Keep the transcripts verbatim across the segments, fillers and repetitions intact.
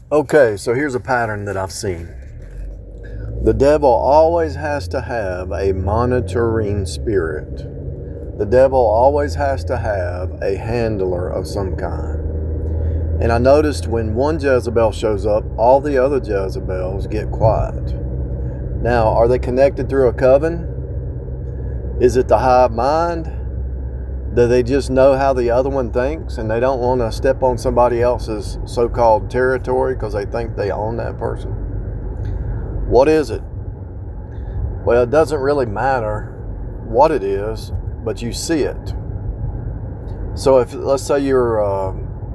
Okay, so here's a pattern that I've seen. The devil always has to have a monitoring spirit. The devil always has to have a handler of some kind. And I noticed when one Jezebel shows up, all the other Jezebels get quiet. Now, are they connected through a coven? Is it the hive mind? Do they just know how the other one thinks and they don't want to step on somebody else's so-called territory because they think they own that person? What is it? Well, it doesn't really matter what it is, but you see it. So if, let's say you're, uh,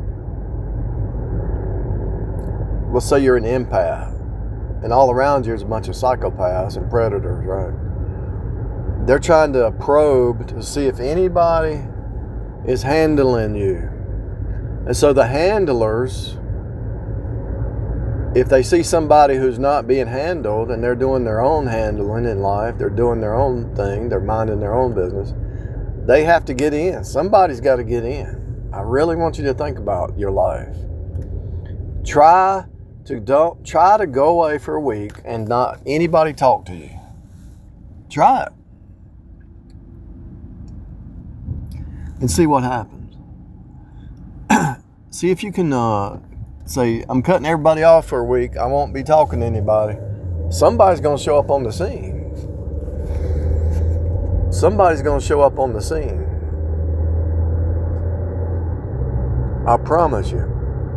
let's say you're an empath, and all around you is a bunch of psychopaths and predators, right? They're trying to probe to see if anybody is handling you. And so the handlers, if they see somebody who's not being handled and they're doing their own handling in life, they're doing their own thing, they're minding their own business, they have to get in. Somebody's got to get in. I really want you to think about your life. Try to don't try to go away for a week and not anybody talk to you. Try it. And see what happens. See if you can uh, say, I'm cutting everybody off for a week. I won't be talking to anybody. Somebody's going to show up on the scene. Somebody's going to show up on the scene. I promise you.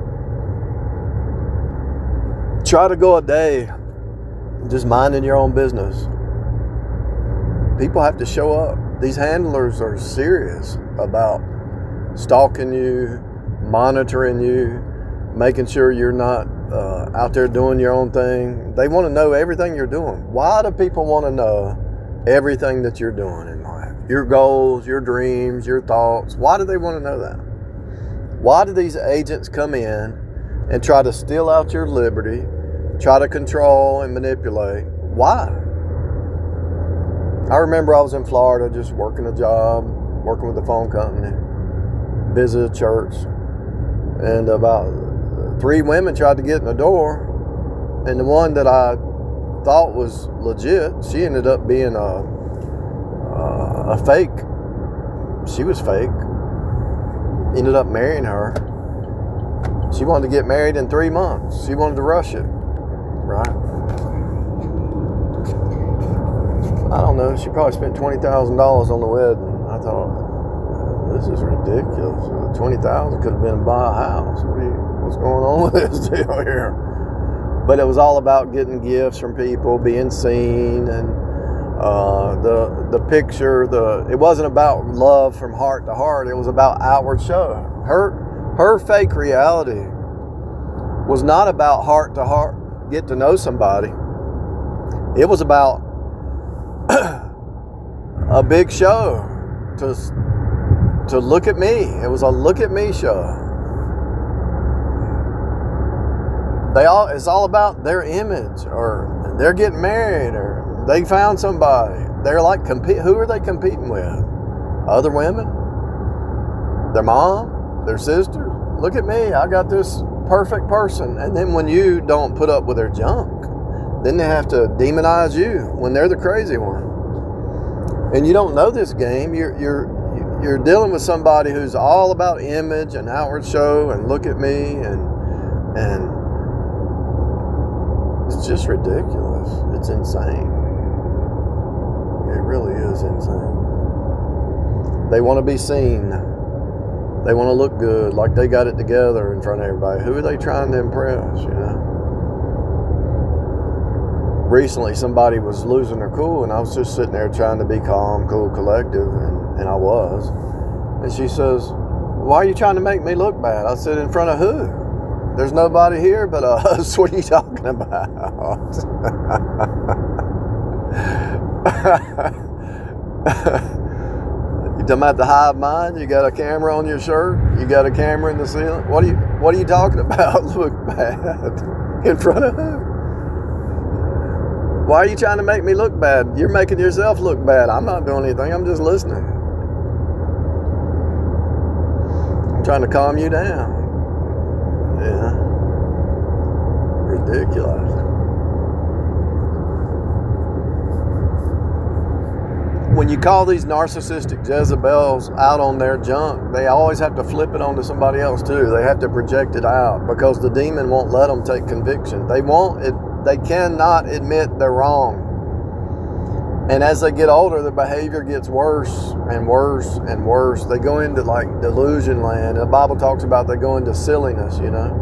Try to go a day just minding your own business. People have to show up. These handlers are serious about stalking you, monitoring you, making sure you're not uh, out there doing your own thing. They want to know everything you're doing. Why do people want to know everything that you're doing in life? Your goals, your dreams, your thoughts. Why do they want to know that? Why do these agents come in and try to steal out your liberty, try to control and manipulate? Why? I remember I was in Florida just working a job, working with the phone company, visited a church, and about three women tried to get in the door, and the one that I thought was legit, she ended up being a, a, a fake. She was fake. Ended up marrying her. She wanted to get married in three months. She wanted to rush it, right? I don't know, she probably spent twenty thousand dollars on the wedding. I thought, this is ridiculous. twenty thousand dollars could have been to buy a house. What are you, what's going on with this deal here? But it was all about getting gifts from people, being seen, and uh, the the picture. The it wasn't about love from heart to heart. It was about outward show. Her her fake reality was not about heart to heart, get to know somebody. It was about a big show to to look at me. It was a look at me show. They all it's all about their image, or they're getting married, or they found somebody. They're like compete. Who are they competing with? Other women? Their mom? Their sister? Look at me. I got this perfect person. And then when you don't put up with their junk, then they have to demonize you when they're the crazy one. And you don't know this game. You're you're you're dealing with somebody who's all about image and outward show and look at me, and and it's just ridiculous. It's insane. It really is insane. They want to be seen. They want to look good, like they got it together in front of everybody. Who are they trying to impress, you know? Recently, somebody was losing their cool, and I was just sitting there trying to be calm, cool, collective, and, and I was. And she says, why are you trying to make me look bad? I said, in front of who? There's nobody here but us. What are you talking about? You talking about the hive mind? You got a camera on your shirt? You got a camera in the ceiling? What are you What are you talking about? Look bad. In front of who? Why are you trying to make me look bad? You're making yourself look bad. I'm not doing anything. I'm just listening. I'm trying to calm you down. Yeah. ridiculous. When you call these narcissistic Jezebels out on their junk, they always have to flip it onto somebody else too. They have to project it out because the demon won't let them take conviction. They won't. It, they cannot admit they're wrong. And as they get older, their behavior gets worse and worse and worse. They go into like delusion land. The Bible talks about they go into silliness, you know.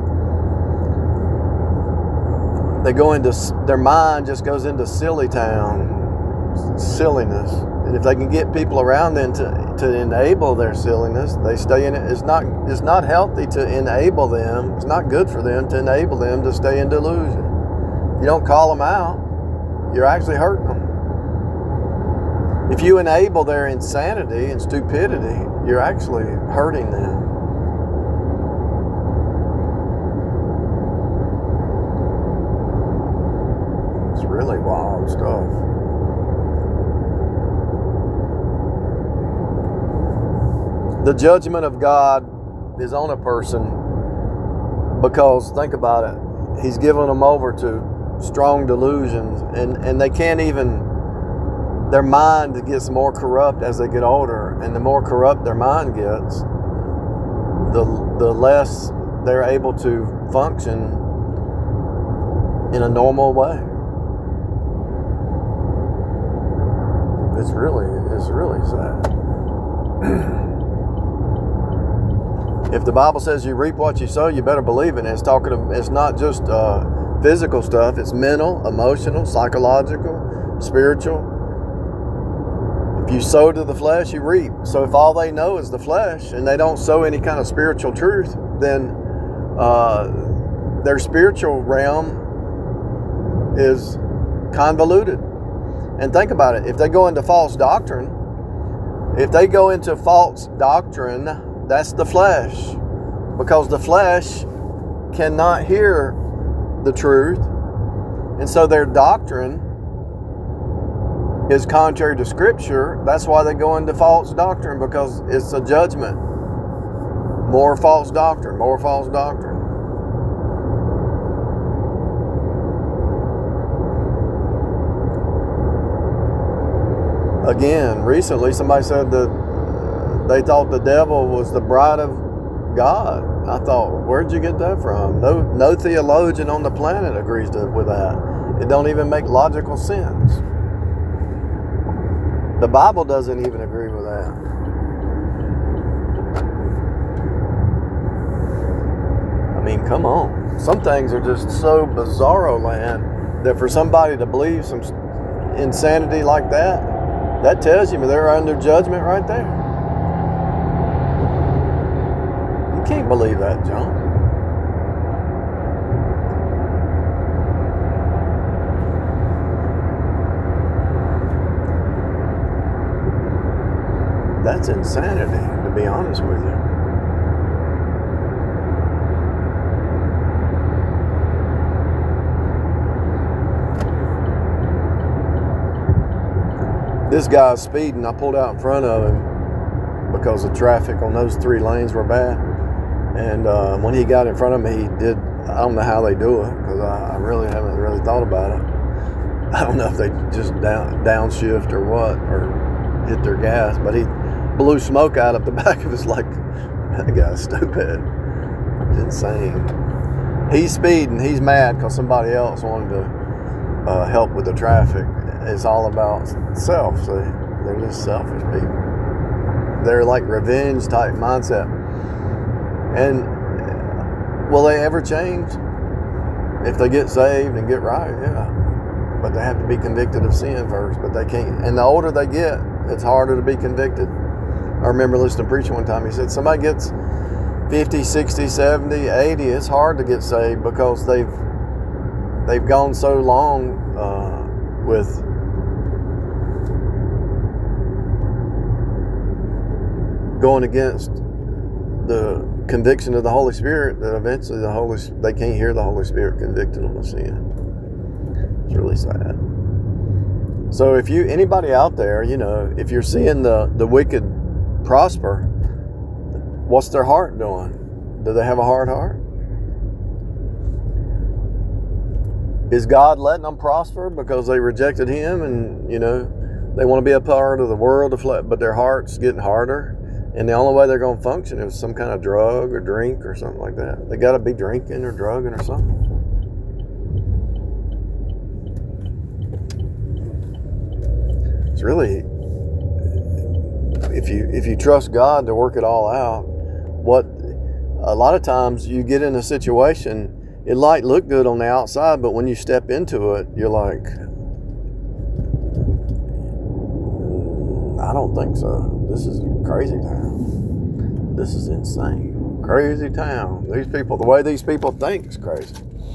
They go into, their mind just goes into silly town. Silliness. And if they can get people around them to, to enable their silliness, they stay in it. It's not, it's not healthy to enable them. It's not good for them to enable them to stay in delusion. If you don't call them out, you're actually hurting them. If you enable their insanity and stupidity, you're actually hurting them. It's really wild stuff. The judgment of God is on a person because, think about it, he's given them over to strong delusions, and, and they can't even, their mind gets more corrupt as they get older, and the more corrupt their mind gets, the, the less they're able to function in a normal way. It's really, it's really sad. If the Bible says you reap what you sow, you better believe it. And it's talking of, it's not just uh, physical stuff. It's mental, emotional, psychological, spiritual. If you sow to the flesh, you reap. So if all they know is the flesh and they don't sow any kind of spiritual truth, then uh, their spiritual realm is convoluted. And think about it. If they go into false doctrine, if they go into false doctrine, that's the flesh, because the flesh cannot hear the truth, and so their doctrine is contrary to Scripture. That's why they go into false doctrine, because it's a judgment. More false doctrine, more false doctrine. Again, recently somebody said that they thought the devil was the bride of God. I thought, where'd you get that from? No, no theologian on the planet agrees to, with that. It don't even make logical sense. The Bible doesn't even agree with that. I mean, come on. Some things are just so bizarro land that for somebody to believe some insanity like that, that tells you they're under judgment right there. Can't believe that, John. That's insanity, to be honest with you. This guy's speeding. I pulled out in front of him because the traffic on those three lanes were bad. And uh, when he got in front of me, he did, I don't know how they do it, because I, I really haven't really thought about it. I don't know if they just down, downshift or what, or hit their gas, but he blew smoke out of the back of his, like, that guy's stupid. It's insane. He's speeding, he's mad because somebody else wanted to uh, help with the traffic. It's all about self, see? They're just selfish people. They're like revenge type mindset. And will they ever change? If they get saved and get right, yeah. But they have to be convicted of sin first, but they can't. And the older they get, it's harder to be convicted. I remember listening to a preacher one time, he said, somebody gets fifty, sixty, seventy, eighty, it's hard to get saved because they've they've gone so long uh, with going against the conviction of the Holy Spirit that eventually the Holy they can't hear the Holy Spirit convicting them of sin. It's really sad. So if you anybody out there, you know, if you're seeing the the wicked prosper, what's their heart doing? Do they have a hard heart? Is God letting them prosper because they rejected him and, you know, they want to be a part of the world, but their heart's getting harder? And the only way they're going to function is some kind of drug or drink or something like that. They got to be drinking or drugging or something. It's really, if you if you trust God to work it all out, what a lot of times you get in a situation, it might look good on the outside, but when you step into it, you're like, I don't think so. This is a crazy town. This is insane. Crazy town. These people, the way these people think is crazy.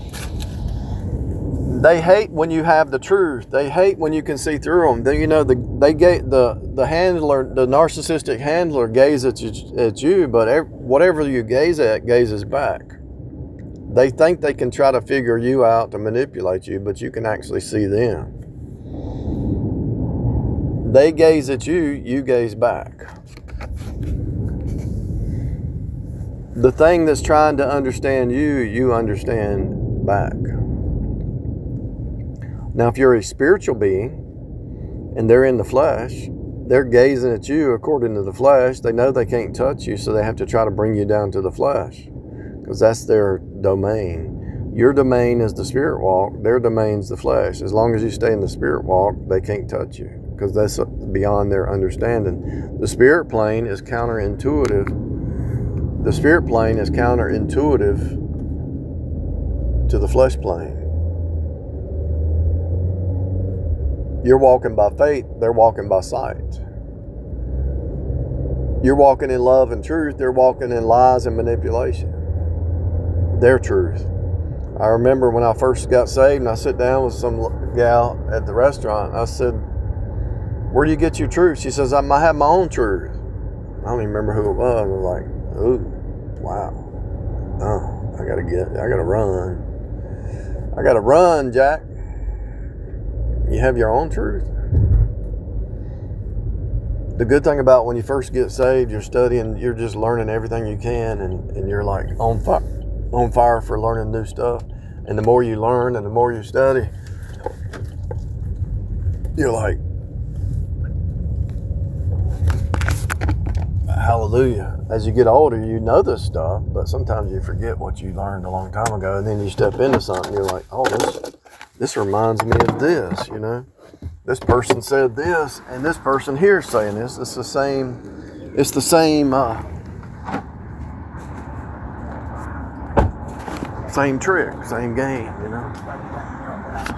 They hate when you have the truth. They hate when you can see through them. They, you know, the they get the the handler, the narcissistic handler, gaze at you, at you, but every, whatever you gaze at, gazes back. They think they can try to figure you out to manipulate you, but you can actually see them. They gaze at you, you gaze back. The thing that's trying to understand you, you understand back. Now, if you're a spiritual being and they're in the flesh, they're gazing at you according to the flesh. They know they can't touch you, so they have to try to bring you down to the flesh because that's their domain. Your domain is the spirit walk. Their domain's the flesh. As long as you stay in the spirit walk, they can't touch you because that's beyond their understanding. The spirit plane is counterintuitive. The spirit plane is counterintuitive to the flesh plane. You're walking by faith, they're walking by sight. You're walking in love and truth, they're walking in lies and manipulation. Their truth. I remember when I first got saved and I sit down with some gal at the restaurant, I said, where do you get your truth? She says, I have my own truth. I don't even remember who it was. I was like, ooh, wow. Oh, I gotta get, I gotta run. I gotta run, Jack. You have your own truth. The good thing about when you first get saved, you're studying, you're just learning everything you can, and, and you're like on fire, on fire for learning new stuff. And the more you learn and the more you study, you're like, hallelujah. As you get older, you know this stuff, but sometimes you forget what you learned a long time ago, and then you step into something, you're like, oh, this This reminds me of this, you know. This person said this, and this person here is saying this. It's the same. It's the same. Uh, same trick, same game, you know.